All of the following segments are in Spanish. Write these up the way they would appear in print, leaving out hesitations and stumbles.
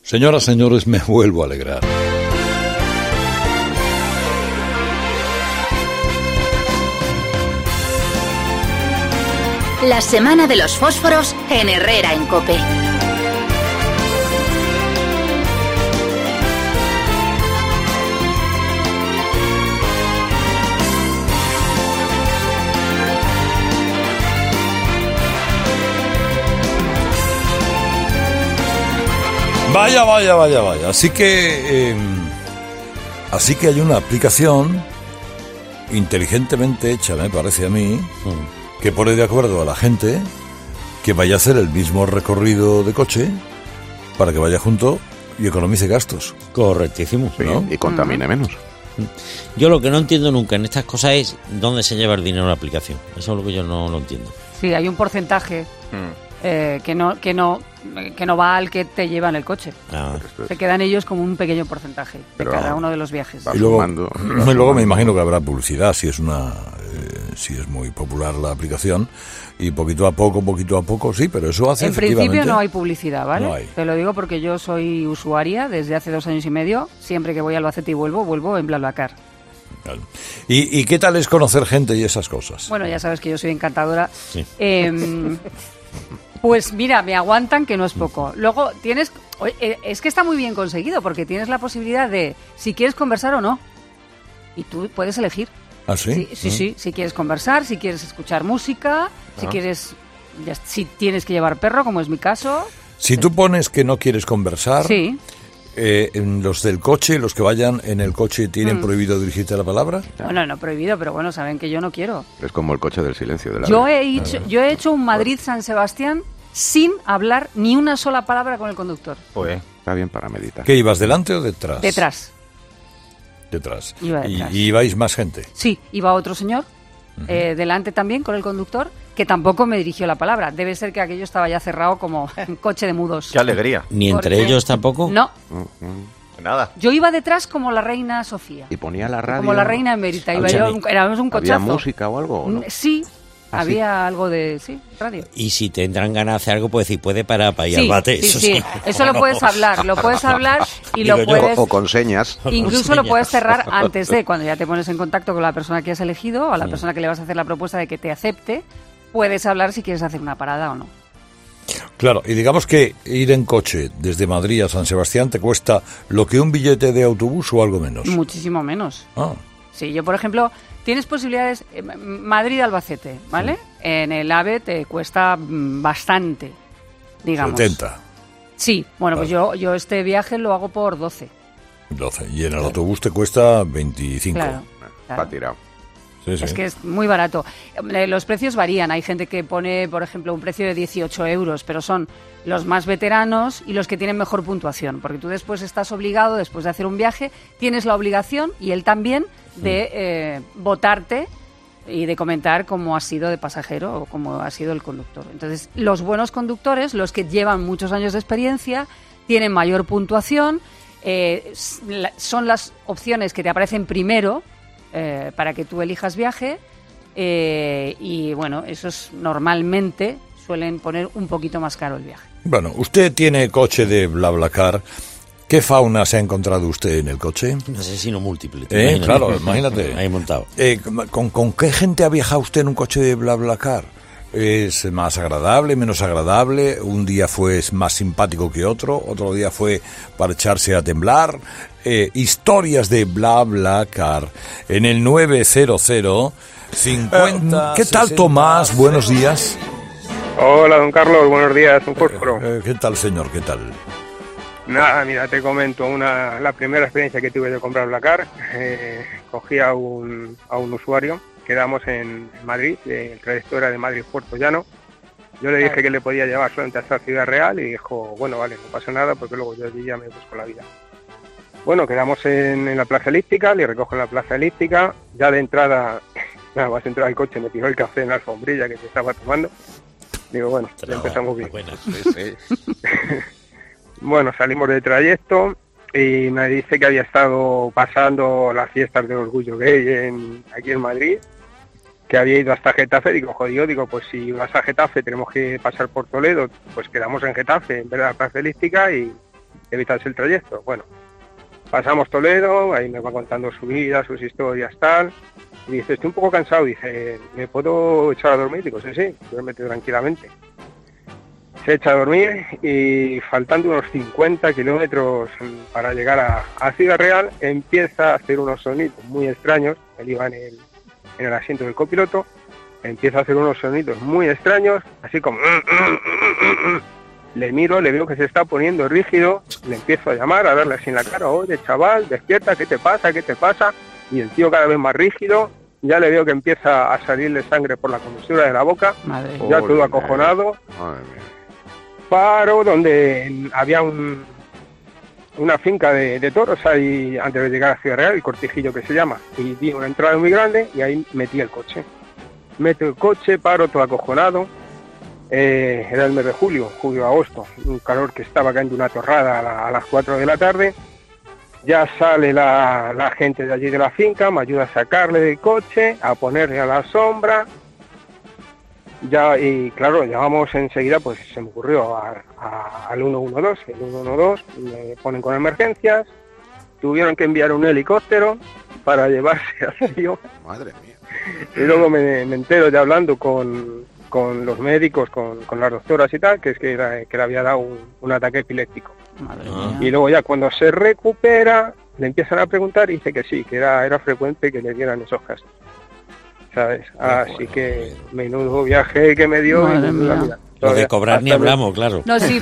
Señoras, señores, me vuelvo a alegrar. La semana de los fósforos en Herrera en COPE. Vaya. Así que hay una aplicación inteligentemente hecha, me parece a mí, que pone de acuerdo a la gente que vaya a hacer el mismo recorrido de coche para que vaya junto y economice gastos. Correctísimo, ¿no? Y contamine menos. Yo lo que no entiendo nunca en estas cosas es dónde se lleva el dinero en la aplicación. Eso es lo que yo no lo entiendo. Sí, hay un porcentaje que no va al que te lleva en el coche. Se quedan ellos como un pequeño porcentaje de cada uno de los viajes. Y luego me imagino que habrá publicidad si es muy popular la aplicación, y poquito a poco, sí, pero eso hace en efectivamente... principio no hay publicidad, ¿vale? No hay. Te lo digo porque yo soy usuaria desde hace 2 años y medio. Siempre que voy a Albacete y vuelvo en BlaBlaCar. Claro. ¿Y qué tal es conocer gente y esas cosas? Bueno, ya sabes que yo soy encantadora. Sí. Pues mira, me aguantan, que no es poco. Luego tienes... Es que está muy bien conseguido, porque tienes la posibilidad de si quieres conversar o no. Y tú puedes elegir. ¿Ah, sí? Sí. Si quieres conversar, si quieres escuchar música, si tienes que llevar perro, como es mi caso. Si tú pones que no quieres conversar... Sí. ¿Los del coche, los que vayan en el coche, tienen prohibido dirigirte la palabra? Bueno, no prohibido, pero bueno, saben que yo no quiero. Es como el coche del silencio de la Yo he hecho un Madrid-San Sebastián sin hablar ni una sola palabra con el conductor. Pues está bien para meditar. ¿Qué ibas, delante o detrás? Detrás. Iba detrás. ¿Y ibais más gente? Sí, iba otro señor, delante también con el conductor, que tampoco me dirigió la palabra. Debe ser que aquello estaba ya cerrado como un coche de mudos. ¡Qué alegría! ¿Ni entre ellos tampoco? No. Nada. Yo iba detrás como la reina Sofía. ¿Y ponía la radio? Como la reina emérita. Éramos un cochazo. ¿Había música o algo? ¿No? Sí. Había algo de... Sí, radio. Y si te entran ganas de hacer algo, puedes decir, puede parar para ir al bate. Sí. Eso lo puedes hablar. Lo puedes hablar y lo puedes... O con señas. Incluso lo puedes cerrar antes de, cuando ya te pones en contacto con la persona que has elegido o a la persona que le vas a hacer la propuesta de que te acepte, puedes hablar si quieres hacer una parada o no. Claro, y digamos que ir en coche desde Madrid a San Sebastián te cuesta lo que un billete de autobús o algo menos. Muchísimo menos. Ah. Sí, yo por ejemplo... Tienes posibilidades, Madrid-Albacete, ¿vale? Sí. En el AVE te cuesta bastante, digamos. 70. Sí, bueno, pues yo este viaje lo hago por 12. 12, y en el autobús te cuesta 25. Claro. Va tirado. Sí. Es que es muy barato. Los precios varían. Hay gente que pone, por ejemplo, un precio de 18 euros, pero son los más veteranos y los que tienen mejor puntuación. Porque tú después estás obligado, después de hacer un viaje, tienes la obligación, y él también, de votarte y de comentar cómo has sido de pasajero o cómo ha sido el conductor. Entonces, los buenos conductores, los que llevan muchos años de experiencia, tienen mayor puntuación, son las opciones que te aparecen primero, para que tú elijas viaje, y bueno, esos normalmente suelen poner un poquito más caro el viaje. Bueno, usted tiene coche de BlaBlaCar. ¿Qué fauna se ha encontrado usted en el coche? Un asesino múltiple. Claro, imagínate. Ahí montado. ¿Con qué gente ha viajado usted en un coche de BlaBlaCar? ¿Es más agradable, menos agradable? Un día fue más simpático que otro día fue para echarse a temblar. Historias de BlaBlaCar en el 900 50. ¿Qué tal, Tomás? Buenos días. Hola, don Carlos, buenos días, un fósforo. ¿Qué tal, señor? ¿Qué tal? Nada, mira, te comento la primera experiencia que tuve de comprar BlaBlaCar. Cogí a un usuario. Quedamos en Madrid, el trayecto era de Madrid Puerto Llano. Yo le dije que le podía llevar solamente hasta Ciudad Real y dijo, bueno, vale, no pasa nada porque luego yo allí ya me busco la vida. Bueno, quedamos en la plaza elíptica, le recojo en la plaza elíptica, ya de entrada, nada más entrar al coche me tiró el café en la alfombrilla que se estaba tomando. Digo, bueno, ya empezamos bien. Bueno, salimos del trayecto y me dice que había estado pasando las fiestas de Orgullo Gay aquí en Madrid, que había ido hasta Getafe. Digo, pues si vas a Getafe tenemos que pasar por Toledo, pues quedamos en Getafe en vez de la plaza elíptica y evitarse el trayecto. Bueno, pasamos Toledo, ahí me va contando su vida, sus historias, tal. Y dice, estoy un poco cansado. Dice, ¿me puedo echar a dormir? Digo, sí, duérmete tranquilamente. Se echa a dormir y faltando unos 50 kilómetros para llegar a Ciudad Real, empieza a hacer unos sonidos muy extraños. Él iba en el asiento del copiloto, empieza a hacer unos sonidos muy extraños, así como... Le miro, le veo que se está poniendo rígido, le empiezo a llamar, a darle así en la cara, oye chaval, despierta, ¿qué te pasa? ¿Qué te pasa? Y el tío cada vez más rígido, ya le veo que empieza a salirle sangre por la comisura de la boca, ya todo acojonado. Madre mía. Paro donde había una finca de toros ahí antes de llegar a Ciudad Real, el Cortijillo que se llama, y di una entrada muy grande y ahí metí el coche. Meto el coche, paro todo acojonado. Era el mes de julio-agosto, un calor que estaba cayendo una torrada a las 4 de la tarde. Ya sale la gente de allí de la finca, me ayuda a sacarle del coche, a ponerle a la sombra. Ya, y claro, llamamos enseguida, pues se me ocurrió al 112, el 112, me ponen con emergencias, tuvieron que enviar un helicóptero para llevarse al tío. Madre mía. Y luego me entero ya hablando con los médicos, con las doctoras y tal, que es que le había dado un ataque epiléptico. Madre mía. Y luego ya cuando se recupera, le empiezan a preguntar y dice que sí, que era frecuente que le dieran esos casos, ¿sabes? Así que menudo viaje que me dio. Madre mía. Lo de cobrar ni hablamos, claro. No, sí,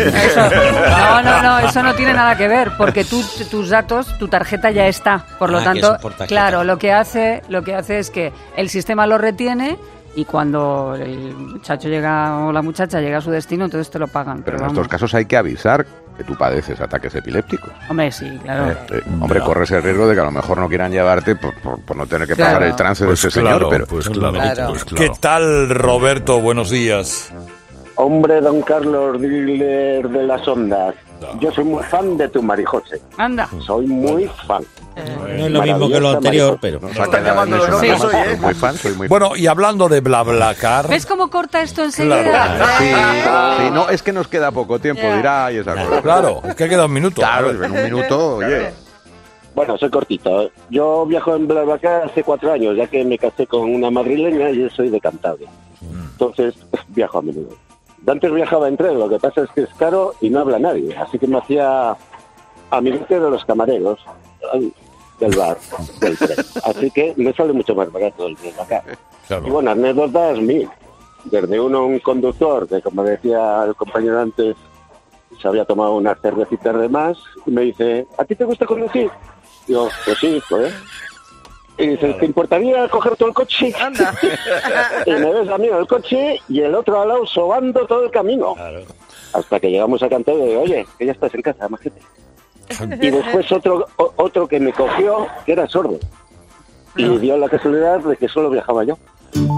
eso no tiene nada que ver, porque tus datos, tu tarjeta ya está. Por lo tanto, claro, lo que hace es que el sistema lo retiene. Y cuando el muchacho llega o la muchacha llega a su destino, entonces te lo pagan. Pero en estos casos hay que avisar que tú padeces ataques epilépticos. Hombre, sí, claro. Hombre, corres el riesgo de que a lo mejor no quieran llevarte por no tener que pagar el trance de ese señor. Pero Claro. ¿Qué tal, Roberto? Buenos días. Hombre, don Carlos, dealer de las ondas. Yo soy muy fan de tu Marijose. Anda. Soy muy fan. No es lo mismo que lo anterior, pero... Están llamando los nombres, soy muy fan. Bueno, y hablando de BlaBlaCar... ¿Ves cómo corta esto enseguida? Claro. Sí, no, es que nos queda poco tiempo, dirá, y esa cosa. Claro, es que queda un minuto. Claro, en un minuto, oye. Bueno, soy cortito. Yo viajo en BlaBlaCar hace 4 años, ya que me casé con una madrileña y yo soy de Cantabria. Entonces, viajo a menudo. Antes viajaba en tren, lo que pasa es que es caro y no habla nadie. Así que me hacía amiguete de los camareros del bar, del tren. Así que me sale mucho más barato el BlaBlaCar. Claro. Y bueno, anécdotas mil. Desde un conductor que, como decía el compañero antes, se había tomado unas cervecitas de más y me dice, ¿a ti te gusta conducir? Yo, pues sí, pues. Y dice, ¿te importaría coger todo el coche? Anda. Y me ves a mí en el coche y el otro al lado sobando todo el camino. Claro. Hasta que llegamos a Cantabria y digo, oye, que ya estás en casa, majete. Y después otro que me cogió, que era sordo. Y dio la casualidad de que solo viajaba yo.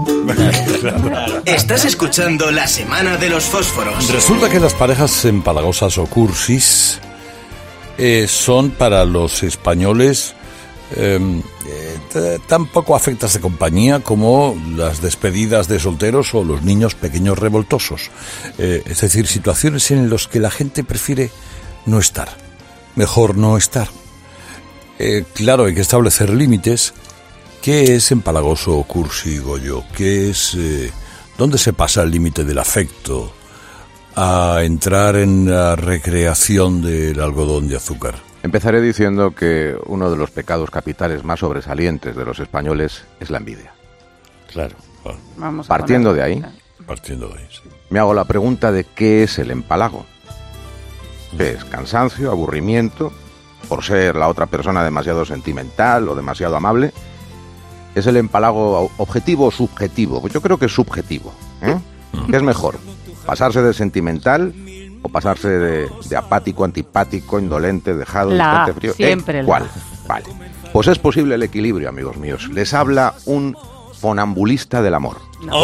Estás escuchando La Semana de los Fósforos. Resulta que las parejas empalagosas o cursis son para los españoles tan poco afectas de compañía como las despedidas de solteros o los niños pequeños revoltosos. Es decir, situaciones en las que la gente prefiere no estar. Mejor no estar. Claro, hay que establecer límites. ¿Qué es empalagoso o cursi, Goyo? ¿Qué es, dónde se pasa el límite del afecto a entrar en la recreación del algodón de azúcar? Empezaré diciendo que uno de los pecados capitales más sobresalientes de los españoles es la envidia. Claro. Vamos a Partiendo poner- de ahí, Partiendo de ahí, sí. me hago la pregunta de qué es el empalago. ¿Qué es? ¿Cansancio, aburrimiento, por ser la otra persona demasiado sentimental o demasiado amable? ¿Es el empalago objetivo o subjetivo? Pues yo creo que es subjetivo. ¿Qué es mejor? ¿Pasarse de sentimental o pasarse de apático, antipático, indolente, dejado, La A, distante, frío? siempre la ¿Cuál? A. Vale. Pues es posible el equilibrio, amigos míos. Les habla un fonambulista del amor.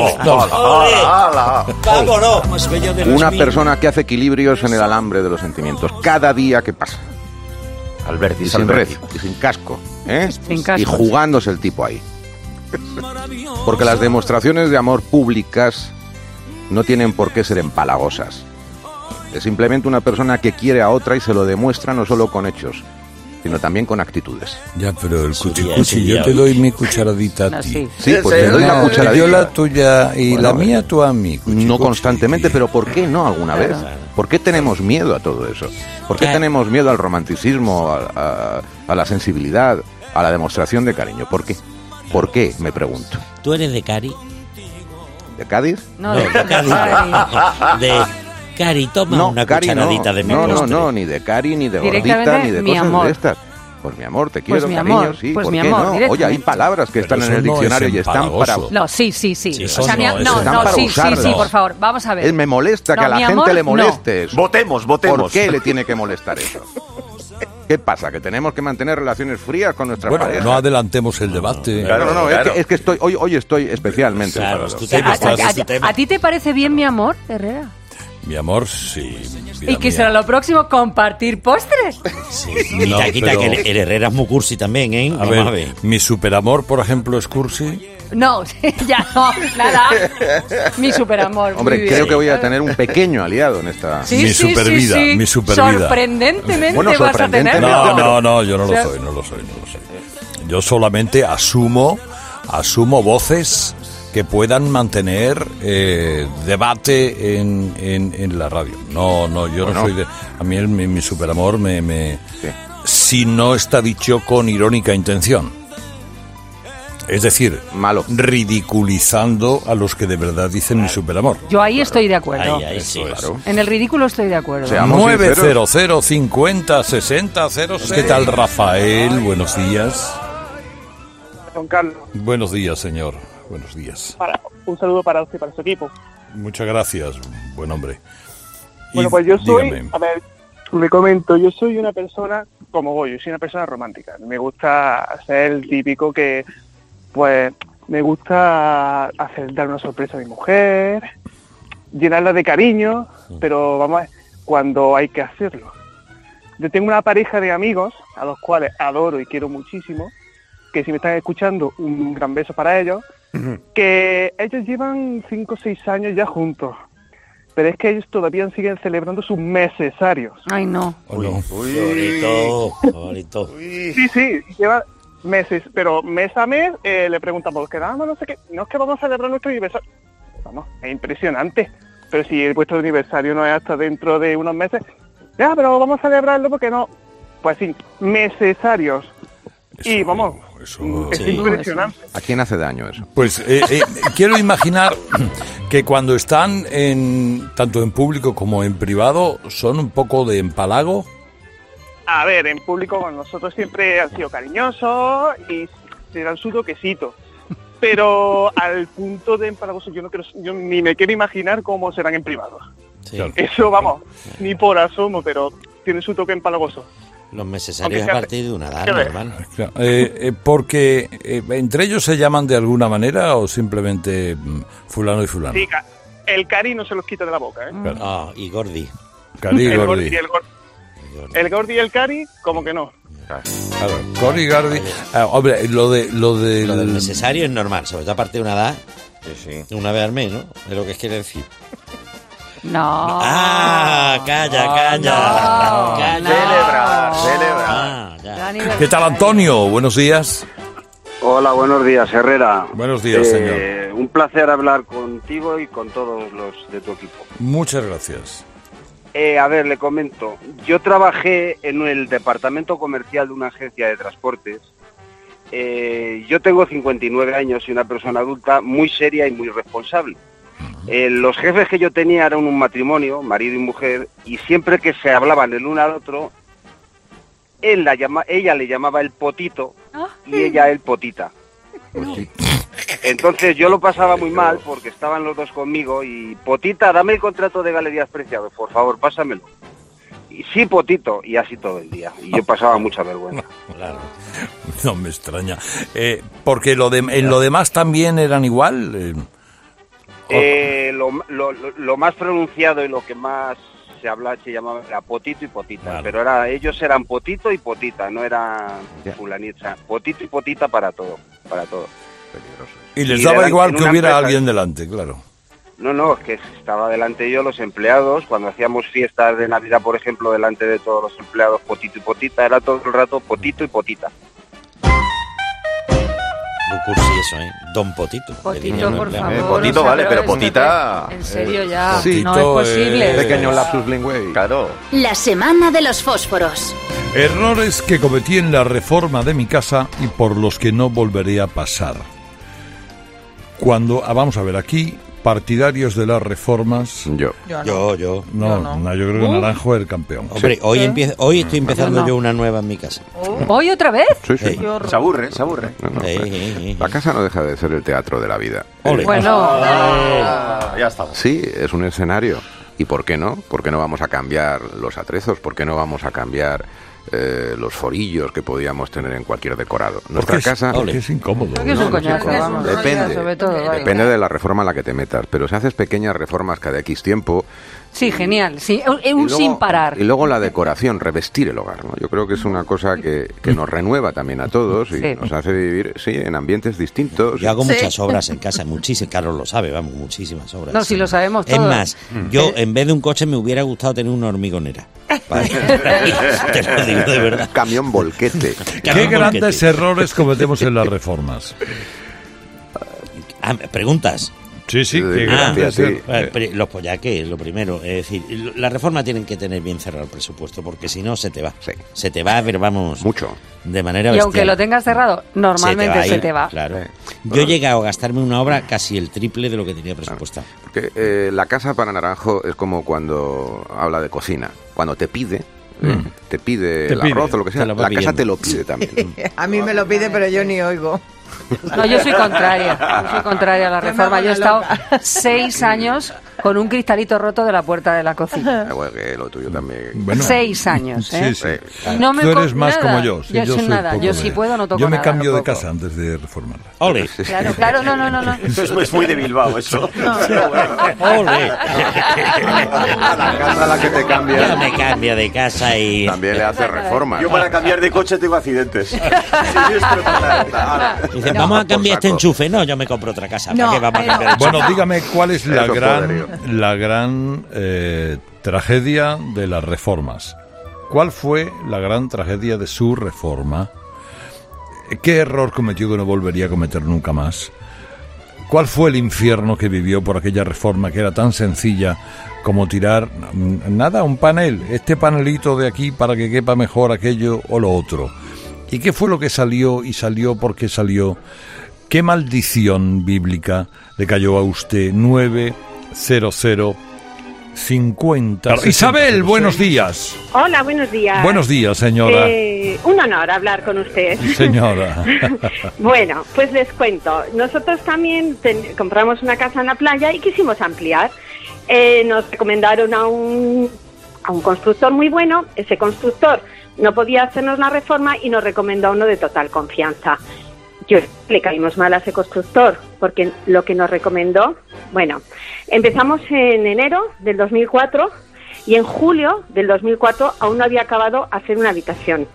¡Vámonos! Una persona que hace equilibrios en el alambre de los sentimientos cada día que pasa. Y sin red, y sin casco, Sin casco. y jugándose el tipo ahí. Porque las demostraciones de amor públicas no tienen por qué ser empalagosas. Es simplemente una persona que quiere a otra y se lo demuestra no solo con hechos, sino también con actitudes. Ya, pero el cuchicuchi, yo te doy mi cucharadita a ti. Sí, pues te doy la cucharadita. Yo la tuya y la mía tú a mí. No constantemente, pero ¿por qué no alguna vez? ¿Por qué tenemos miedo a todo eso? ¿Por qué tenemos miedo al romanticismo, a la sensibilidad, a la demostración de cariño? ¿Por qué? ¿Por qué? Me pregunto. ¿Tú eres de Cari? ¿De Cádiz? No, de Cádiz. De Cari, toma una cucharadita de mi postre. No, ni de Cari, ni de gordita, ni de cosas de estas. Pues mi amor, te quiero, pues mi cariño, amor, sí, pues ¿por mi qué amor, no? Oye, hay palabras que están en el diccionario y están para... No, sí. Eso O sea, sí, por favor, vamos a ver. Me molesta que a la gente le moleste eso. Votemos. ¿Por qué le tiene que molestar eso? ¿Qué pasa? ¿Que tenemos que mantener relaciones frías con nuestras parejas? No adelantemos el debate. Claro. Es que hoy estoy especialmente enfadado. ¿A ti te parece bien, mi amor, Herrera? Mi amor, sí. ¿Y qué será lo próximo? ¿Compartir postres? Sí, quita que el Herrera es muy cursi también, ¿eh? A ver, mi superamor, por ejemplo, es cursi. No, ya no, nada. Mi superamor. Hombre, creo que voy a tener un pequeño aliado en esta... Mi supervida. Sorprendentemente vas a tener. No, yo no lo soy. Yo solamente asumo voces que puedan mantener debate en la radio. No, yo no soy de... A mí mi superamor Sí. Si no está dicho con irónica intención. Es decir, malo, ridiculizando a los que de verdad dicen mi superamor. Yo ahí estoy de acuerdo. Ahí sí, claro. En el ridículo estoy de acuerdo. 900 50 60 06. ¿Qué tal, Rafael? Buenos días. Don Carlos. Buenos días, señor. Buenos días. Un saludo para usted y para su equipo. Muchas gracias, buen hombre. Bueno, pues yo soy, dígame. a ver, le comento, yo soy una persona, yo soy una persona romántica. Me gusta ser el típico que, pues, me gusta dar una sorpresa a mi mujer, llenarla de cariño, pero vamos a ver, cuando hay que hacerlo. Yo tengo una pareja de amigos, a los cuales adoro y quiero muchísimo, que si me están escuchando, un gran beso para ellos, que ellos llevan 5 o 6 años ya juntos, pero es que ellos todavía siguen celebrando sus mesesarios. Ay, no. Bonito. Sí, lleva meses, pero mes a mes le preguntamos, quedamos, no sé qué, no es que vamos a celebrar nuestro aniversario. Vamos, es impresionante, pero si vuestro aniversario no es hasta dentro de unos meses, ya, pero vamos a celebrarlo porque no, pues sí, mesesarios. Y vamos, es impresionante. ¿A quién hace daño eso? Pues quiero imaginar que cuando están tanto en público como en privado son un poco de empalago. A ver, en público con nosotros siempre han sido cariñosos y se dan su toquecito. Pero al punto de empalagoso yo ni me quiero imaginar cómo serán en privado. Sí. Eso, vamos, ni por asomo, pero tiene su toque empalagoso. Los necesarios a partir de una edad, hermano. Porque entre ellos se llaman de alguna manera o simplemente fulano y fulano. Sí, el cari no se los quita de la boca, ¿eh? Claro. Y Gordi. Cari y Gordi. El Gordi y el cari, como que no. Claro, Gordi y Gordi. Hombre, lo del necesario es normal, sobre todo a partir de una edad. Sí. Una vez al mes, ¿no? Es lo que quiere decir. No. Calla. Celebrar. ¿Qué tal, Antonio? Buenos días. Hola, buenos días, Herrera. Buenos días, señor. Un placer hablar contigo y con todos los de tu equipo. Muchas gracias. A ver, le comento. Yo trabajé en el departamento comercial de una agencia de transportes. Yo tengo 59 años y una persona adulta muy seria y muy responsable. Los jefes que yo tenía eran un matrimonio, marido y mujer, y siempre que se hablaban el uno al otro, ella le llamaba el potito y ella el potita. Entonces yo lo pasaba muy mal porque estaban los dos conmigo y potita, dame el contrato de Galerías Preciados, por favor, pásamelo. Y sí, potito, y así todo el día. Y yo pasaba mucha vergüenza. Claro. No me extraña. Porque en lo demás también eran igual. Lo más pronunciado y lo que más se llamaba era potito y potita, claro. Pero ellos eran potito y potita, no eran fulanita, potito y potita para todo. Y les daba igual que hubiera alguien delante, claro. No, es que estaba delante yo los empleados, cuando hacíamos fiestas de Navidad, por ejemplo, delante de todos los empleados, potito y potita, era todo el rato potito y potita. Cursi eso, Don Potito. Potito, por favor. Potito, o sea, vale, pero potita... En serio, ya, Potito no es posible. Pequeño lapsus lingüe. Claro. La semana de los fósforos. Errores que cometí en la reforma de mi casa y por los que no volveré a pasar. Vamos a ver, aquí, partidarios de las reformas... Yo. No, yo creo que Naranjo es el campeón. Hombre, hoy estoy empezando yo una nueva en mi casa. ¿Hoy otra vez? Sí. Se aburre. La casa no deja de ser el teatro de la vida. Bueno. Ya estamos. Sí, es un escenario. ¿Y por qué no? ¿Por qué no vamos a cambiar los atrezos? ¿Por qué no vamos a cambiar los forillos que podíamos tener en cualquier decorado? Nuestra casa... Porque es incómodo. Porque es un coñazo, vamos. Depende. Sobre todo, Depende de la reforma en la que te metas. Pero si haces pequeñas reformas cada X tiempo... Sí, genial. Sí, sin parar. Y luego la decoración, revestir el hogar, ¿no? Yo creo que es una cosa que nos renueva también a todos y nos hace vivir, en ambientes distintos. Yo hago muchas obras en casa, muchísimas. Carlos lo sabe, muchísimas obras. No, si lo sabemos todos. Es más, yo en vez de un coche me hubiera gustado tener una hormigonera. Te lo digo de verdad. Camión volquete. ¿Qué grandes errores cometemos en las reformas? ¿Preguntas? Sí, qué grandes Los pollaques es lo primero. Es decir, la reforma tienen que tener bien cerrado el presupuesto, porque si no se te va. Sí. Se te va, pero vamos... Mucho. De manera y bestial. aunque lo tengas cerrado, normalmente se te va. Claro. Yo he llegado a gastarme una obra casi el triple de lo que tenía presupuestado. Porque la casa para Naranjo es como cuando habla de cocina. Cuando te pide... Te pide el arroz o lo que sea, la casa te lo pide también. A mí me lo pide, pero yo ni oigo. No, yo soy contraria a la reforma. Yo he estado 6 años con un cristalito roto de la puerta de la cocina. Bueno, que lo tuyo también. Bueno, 6 años, ¿eh? Sí. No me Tú eres más nada. como yo. Sí, yo soy nada. Yo si puedo no toco nada. Yo me cambio de tampoco. casa antes de reformarla. ¡Ole! Claro, no. Eso es muy de Bilbao, eso. ¡Ole! La casa a la que te cambia. Yo me cambio de casa y... También le hace reformas. Yo para cambiar de coche tengo accidentes. Dicen, vamos a cambiar este enchufe. No, yo me compro otra casa. ¿Para qué vamos a cambiar el Bueno, enchufe? dígame cuál es la gran tragedia de las reformas. ¿Cuál fue la gran tragedia de su reforma? ¿Qué error cometió que no volvería a cometer nunca más? ¿Cuál fue el infierno que vivió por aquella reforma que era tan sencilla como tirar, un panel, este panelito de aquí para que quepa mejor aquello o lo otro? ¿Y qué fue lo que salió y salió porque salió? ¿Qué maldición bíblica le cayó a usted? 90050. Isabel, buenos días. Hola, buenos días. Buenos días, señora. Un honor hablar con usted. Señora. Bueno, pues les cuento. Nosotros también compramos una casa en la playa y quisimos ampliar. Nos recomendaron a un constructor muy bueno. Ese constructor no podía hacernos la reforma y nos recomendó a uno de total confianza. Le caímos mal a ese constructor porque lo que nos recomendó, bueno, empezamos en enero del 2004 y en julio del 2004 aún no había acabado hacer una habitación.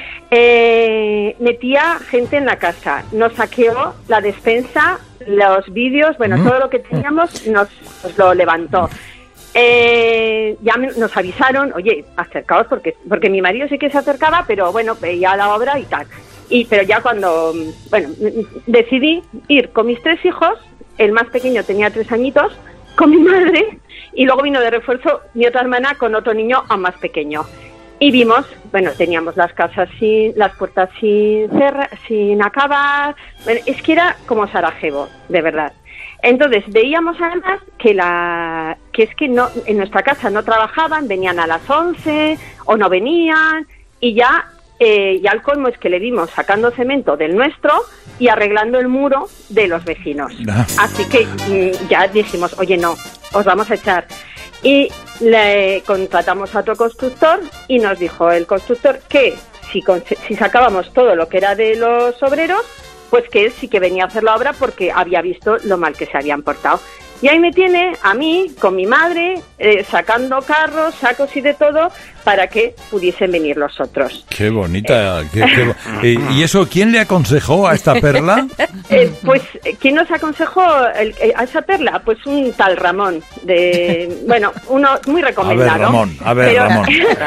Metía gente en la casa, nos saqueó la despensa, los vídeos, bueno, todo lo que teníamos nos lo levantó. Ya nos avisaron, oye, acercaos porque mi marido sí que se acercaba, pero bueno, veía la obra y tal. Pero ya cuando, decidí ir con mis 3 hijos, el más pequeño tenía 3 añitos, con mi madre, y luego vino de refuerzo mi otra hermana con otro niño aún más pequeño. Y vimos, teníamos las puertas sin acabar, es que era como Sarajevo, de verdad. Entonces veíamos además que es que no, en nuestra casa no trabajaban, venían a las 11 o no venían, y ya al colmo es que le vimos sacando cemento del nuestro y arreglando el muro de los vecinos. Así que ya dijimos, oye, no, os vamos a echar. Y le contratamos a otro constructor y nos dijo el constructor que si sacábamos todo lo que era de los obreros, pues que él sí que venía a hacer la obra porque había visto lo mal que se habían portado. Y ahí me tiene a mí, con mi madre, sacando carros, sacos y de todo, para que pudiesen venir los otros. Qué bonita. ¿Y eso quién le aconsejó a esta perla? Pues, ¿quién nos aconsejó a esa perla? Pues un tal Ramón, bueno, uno muy recomendado. A ver, Ramón.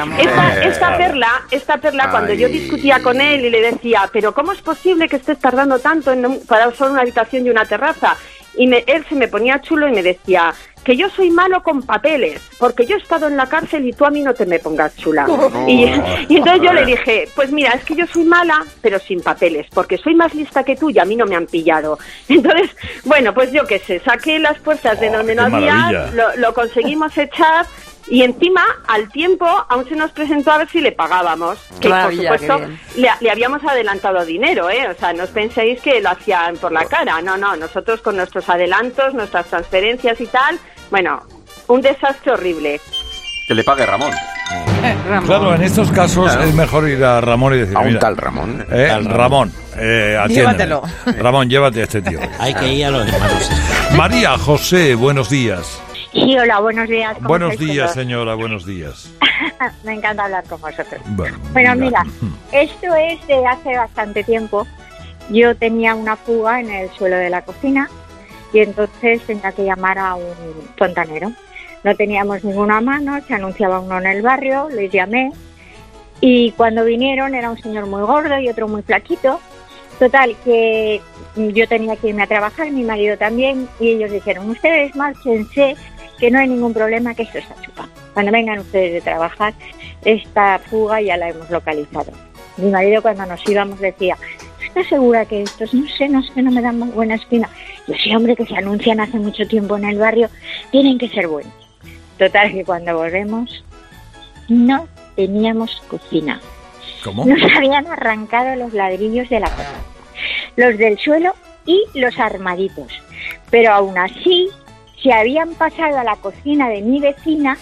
Esta perla, cuando yo discutía con él y le decía, pero ¿cómo es posible que estés tardando tanto para usar una habitación y una terraza? Y él se me ponía chulo y me decía que yo soy malo con papeles, porque yo he estado en la cárcel y tú a mí no te me pongas chula. Y entonces yo le dije, pues mira, es que yo soy mala, pero sin papeles, porque soy más lista que tú y a mí no me han pillado. Entonces, bueno, pues yo qué sé, saqué las puertas de donde no había, lo conseguimos echar. Y encima, al tiempo, aún se nos presentó a ver si le pagábamos. Que, por supuesto, le habíamos adelantado dinero, ¿eh? O sea, no os penséis que lo hacían por la cara. No, nosotros con nuestros adelantos, nuestras transferencias y tal, bueno, un desastre horrible. Que le pague Ramón. Claro, en estos casos es mejor ir a Ramón y decir... A un tal Ramón. Ramón, llévatelo. Ramón, llévate a este tío. Hay que ir a los hermanos. María José, buenos días. Sí, hola, buenos días. Buenos días, señora, buenos días. Me encanta hablar con vosotros. Bueno, mira, esto es de hace bastante tiempo. Yo tenía una fuga en el suelo de la cocina y entonces tenía que llamar a un fontanero. No teníamos ninguna mano, se anunciaba uno en el barrio, les llamé y cuando vinieron era un señor muy gordo y otro muy flaquito. Total, que yo tenía que irme a trabajar, mi marido también, y ellos dijeron, ustedes márchense, que no hay ningún problema, que esto está chupado. Cuando vengan ustedes de trabajar, esta fuga ya la hemos localizado. Mi marido cuando nos íbamos decía, ¿estás segura que estos, no sé, no me dan muy buena espina? Yo sí, hombre, que se anuncian hace mucho tiempo en el barrio, tienen que ser buenos. Total, que cuando volvemos, no teníamos cocina. ¿Cómo? Nos habían arrancado los ladrillos de la cocina, los del suelo y los armaditos. Pero aún así, se habían pasado a la cocina de mi vecina,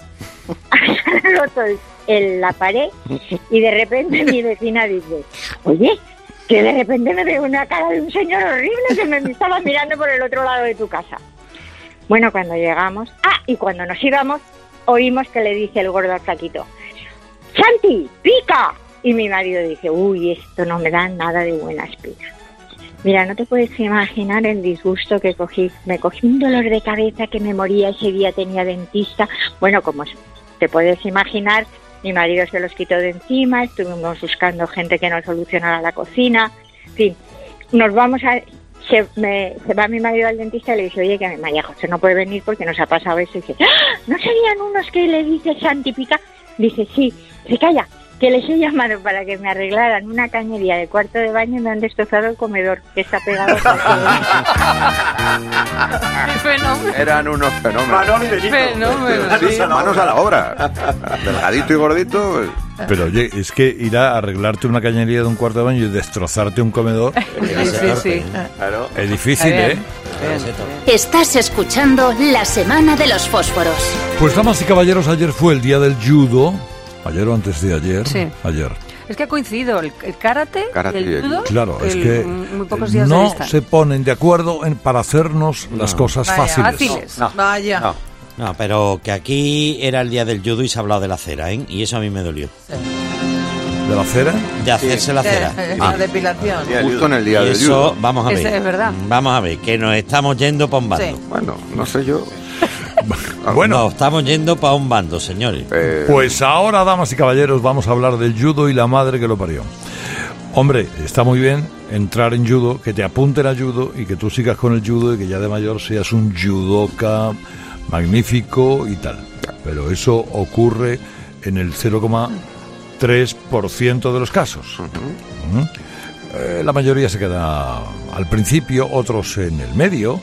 han roto la pared y de repente mi vecina dice, oye, que de repente me veo una cara de un señor horrible que me estaba mirando por el otro lado de tu casa. Bueno, cuando llegamos, y cuando nos íbamos, oímos que le dice el gordo al flaquito, ¡Santi, pica! Y mi marido dice, uy, esto no me da nada de buena espina. Mira, no te puedes imaginar el disgusto que cogí. Me cogí un dolor de cabeza que me moría, ese día tenía dentista. Bueno, como te puedes imaginar, mi marido se los quitó de encima, estuvimos buscando gente que nos solucionara la cocina. En fin, nos vamos a... Se va mi marido al dentista y le dice, oye, que María José no puede venir porque nos ha pasado eso. Y dice, ¿no serían unos que le dice Santi pica? Dice, sí, se calla. Que les he llamado para que me arreglaran una cañería de cuarto de baño y me han destrozado el comedor, que está pegado. Eran unos fenómenos. Sí, manos a la obra. Delgadito y gordito. Pero oye, es que ir a arreglarte una cañería de un cuarto de baño y destrozarte un comedor Sí. Claro. Es difícil, ¿eh? Estás escuchando La Semana de los Fósforos. Pues damas y caballeros, ayer fue el día del judo. Ayer o antes de ayer. Sí. Ayer. Es que ha coincidido el karate y el judo. Claro, es que muy pocos días no de vista. se ponen de acuerdo para hacernos las cosas fáciles. Vaya. No, pero que aquí era el día del judo y se ha hablado de la cera, ¿eh? Y eso a mí me dolió. ¿De la cera? De hacerse la cera. La depilación. Justo en el día Y del eso, judo. vamos a ver. Es verdad. Vamos a ver, que nos estamos yendo para un bando. Sí. Bueno, no sé yo. Bueno, Nos estamos yendo para un bando, señores. pues ahora, damas y caballeros, vamos a hablar del judo y la madre que lo parió. Hombre, está muy bien entrar en judo, que te apunten a judo y que tú sigas con el judo y que ya de mayor seas un judoka magnífico y tal. Pero eso ocurre en el 0,3% de los casos. La mayoría se queda al principio, otros en el medio.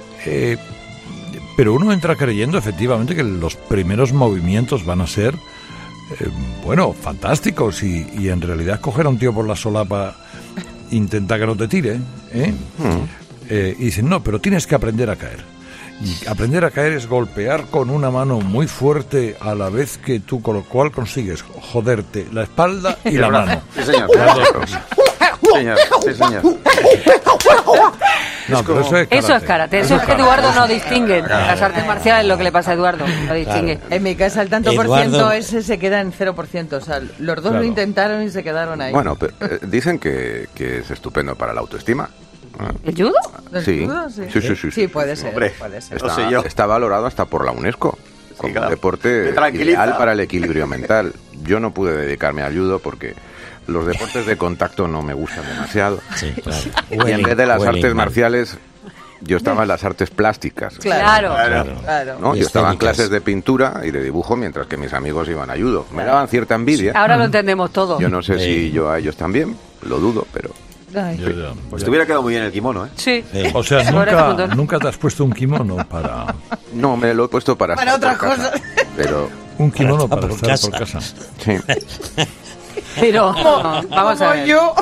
Pero uno entra creyendo efectivamente que los primeros movimientos van a ser, fantásticos y en realidad coger a un tío por la solapa intenta que no te tire, y dicen, no, pero tienes que aprender a caer. Y aprender a caer es golpear con una mano muy fuerte a la vez que tú, con lo cual consigues joderte la espalda y la mano. Sí, señor. Las dos cosas. Señor, sí, señor. No, pero eso es karate. Eso es karate. Eso es que Eduardo no distingue. Las artes marciales, lo que le pasa a Eduardo, no distingue. En mi casa el tanto por ciento ese se queda en 0%. O sea, los dos lo intentaron y se quedaron ahí. Bueno, pero, dicen que es estupendo para la autoestima. ¿El judo? Sí. Sí, puede ser. Hombre, puede ser. Está valorado hasta por la UNESCO como un deporte ideal para el equilibrio mental. Yo no pude dedicarme al judo porque los deportes de contacto no me gustan demasiado. Sí, claro. Y en vez de las artes marciales, yo estaba en las artes plásticas. Claro. ¿No? Yo estaba en clases de pintura y de dibujo mientras que mis amigos iban a judo. Me daban cierta envidia. Ahora lo entendemos todo. Yo no sé si yo a ellos también, lo dudo, pero... Pues te hubiera quedado muy bien el kimono, ¿eh? Sí. O sea, nunca te has puesto un kimono para... No, me lo he puesto para otras cosas. Pero... Un kimono para estar por casa. Sí. Pero, vamos a ver. Yo...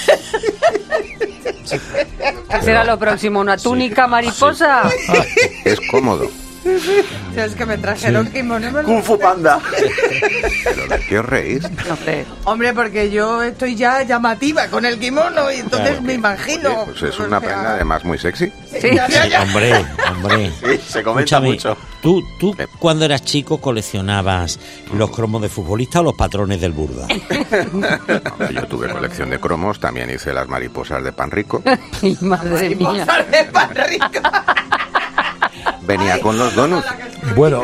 ¿Qué será lo próximo? ¿Una túnica mariposa? Es cómodo. Es que me trajeron kimono. Kung Fu Panda. ¿Pero de qué os reís? No sé. Hombre, porque yo estoy ya llamativa con el kimono y entonces me imagino... Oye, pues es una prenda además muy sexy. Sí. Hombre. Sí, se comenta mucho. ¿Tú cuando eras chico coleccionabas los cromos de futbolista o los patrones del Burda? Hombre, yo tuve colección de cromos, también hice las mariposas de pan rico. Ay, madre mía. de pan rico. Venía con los donuts. Bueno,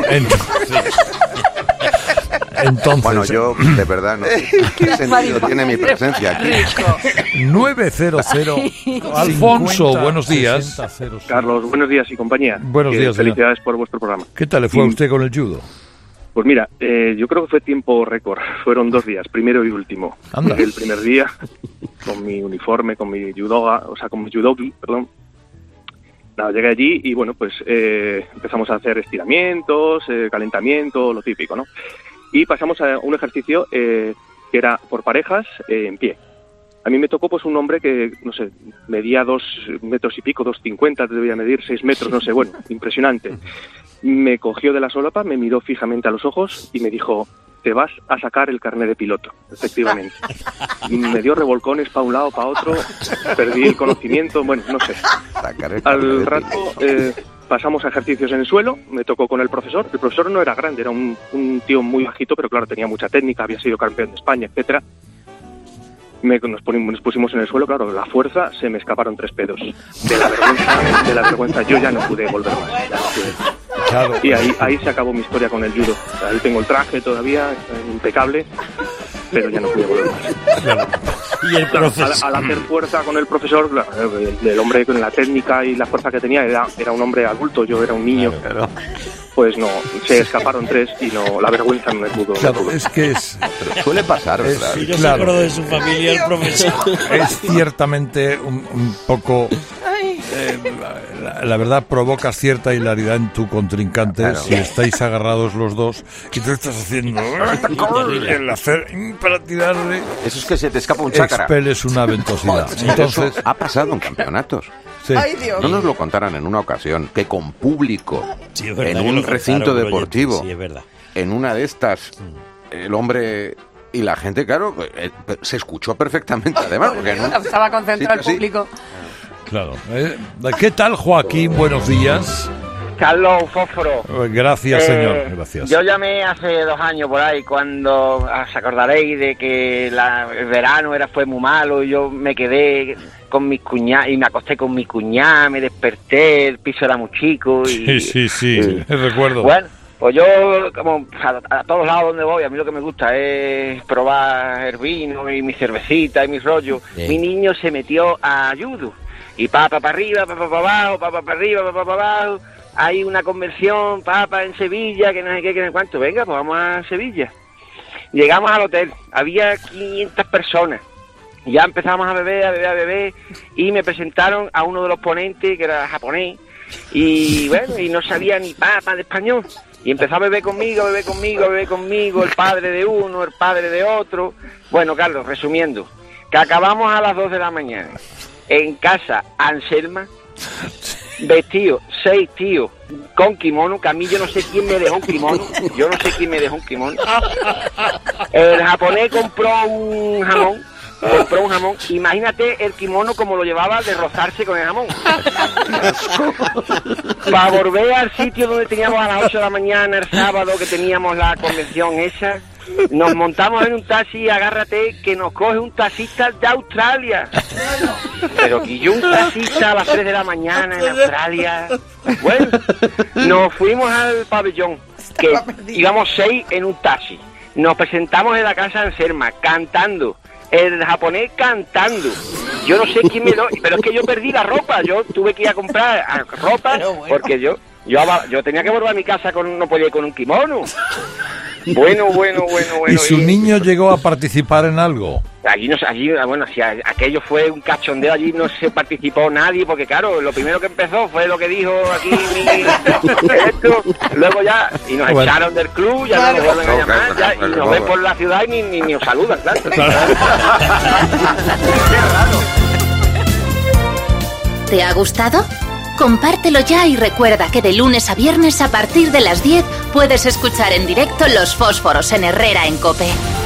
entonces... Bueno, yo de verdad no sé qué sentido tiene mi presencia aquí. 900. Alfonso, buenos días. Carlos, buenos días y compañía. Buenos días. Felicidades por vuestro programa. ¿Qué tal le fue a usted con el judo? Pues mira, yo creo que fue tiempo récord. Fueron 2 días, primero y último. Anda. El primer día, con mi uniforme, con mi con mi judogi, perdón. Nada, llegué allí y bueno, pues empezamos a hacer estiramientos, calentamiento, lo típico, ¿no? Y pasamos a un ejercicio que era por parejas en pie. A mí me tocó pues un hombre que, no sé, medía 2 metros y pico, 2,50, debía medir 6 metros, no sé, bueno, impresionante. Me cogió de la solapa, me miró fijamente a los ojos y me dijo: te vas a sacar el carnet de piloto, efectivamente. Me dio revolcones para un lado, para otro, perdí el conocimiento, bueno, no sé. Al rato pasamos a ejercicios en el suelo, me tocó con el profesor. El profesor no era grande, era un tío muy bajito, pero claro, tenía mucha técnica, había sido campeón de España, etcétera. Nos pusimos en el suelo, claro, la fuerza, se me escaparon 3 pedos. De la vergüenza, yo ya no pude volver más. Ya no pude. Claro. Y ahí se acabó mi historia con el judo. Ahí tengo el traje todavía, impecable, pero ya no pude volver más. Claro. Y el profesor... Al hacer fuerza con el profesor, el hombre con la técnica y la fuerza que tenía era un hombre adulto, yo era un niño. Claro. Pues no, se escaparon 3 y no, la vergüenza no me pudo. Claro, es que es... Pero suele pasar, ¿verdad? Yo me acuerdo de su familia, el profesor. Es ciertamente un poco... la verdad, provocas cierta hilaridad en tu contrincante, claro, si estáis agarrados los dos y tú estás haciendo el hacer para tirarle. Eso es que se te escapa un chácara. Expeles una ventosidad. Entonces, ha pasado en campeonatos. Sí. Ay, Dios. No nos lo contaran en una ocasión, que con público, Sí, es verdad, en que un lo recinto contaron, deportivo, sí, es verdad. en una de estas, el hombre y la gente, claro, se escuchó perfectamente, además. Porque en un estaba concentrado el sitio así, público. Claro. ¿Qué tal, Joaquín? Buenos días. Carlos Fósforo. Gracias, señor. Gracias. Yo llamé hace 2 años por ahí, cuando os acordaréis de que el verano fue muy malo y yo me quedé con mis cuñadas y me acosté con mi cuñada, me desperté, el piso era muy chico. Sí, recuerdo. Bueno, pues yo, como a todos lados donde voy, a mí lo que me gusta es probar el vino y mi cervecita y mi rollo. Sí. Mi niño se metió a judo. Y papa para arriba, papa para abajo, papa para arriba, papa para abajo. Hay una conversión, papa en Sevilla, que no sé qué, que no sé cuánto. Venga, pues vamos a Sevilla. Llegamos al hotel, había 500 personas. Ya empezamos a beber, y me presentaron a uno de los ponentes, que era japonés, y bueno, y no sabía ni papa de español. Y empezó a beber conmigo, el padre de uno, el padre de otro. Bueno, Carlos, resumiendo, que acabamos a las 2 de la mañana. En casa, Anselma, vestido 6 tíos con kimono, que a mí yo no sé quién me dejó un kimono. El japonés compró un jamón con compró un jamón. Imagínate el kimono como lo llevaba de rozarse con el jamón. Para volver al sitio donde teníamos a las 8 de la mañana el sábado, que teníamos la convención esa, nos montamos en un taxi y agárrate que nos coge un taxista de Australia. Pero que yo un taxista a las 3 de la mañana en Australia. Bueno, nos fuimos al pabellón, que íbamos 6 en un taxi. Nos presentamos en la casa de Anselma, cantando. El japonés cantando. Yo no sé quién me lo... Pero es que yo perdí la ropa. Yo tuve que ir a comprar ropa porque yo tenía que volver a mi casa no podía ir con un kimono. Bueno. ¿Y su niño llegó a participar en algo? Aquello fue un cachondeo, allí no se participó nadie, porque claro, lo primero que empezó fue lo que dijo aquí esto, luego ya, y nos echaron del club, ya no nos vuelven a llamar, y nos ven por la ciudad y ni nos saludan, claro. ¿Te ha gustado? Compártelo ya y recuerda que de lunes a viernes a partir de las 10 puedes escuchar en directo Los Fósforos en Herrera en COPE.